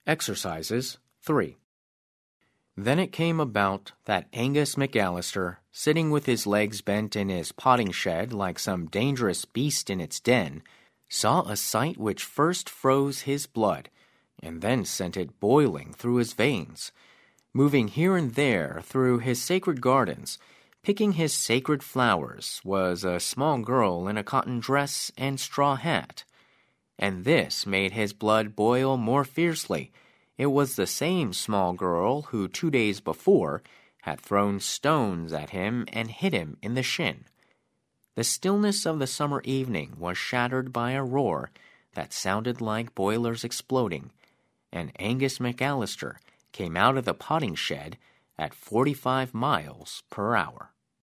Exercises 3. Then it came about that Angus McAllister, sitting with his legs bent in his potting shed like some dangerous beast in its den, saw a sight which first froze his blood, and then sent it boiling through his veins. Moving here and there through his sacred gardens, picking his sacred flowers, was a small girl in a cotton dress and straw hat. And this made his blood boil more fiercely. It was the same small girl who 2 days before had thrown stones at him and hit him in the shin. The stillness of the summer evening was shattered by a roar that sounded like boilers exploding, and Angus McAllister came out of the potting shed at 45 miles per hour.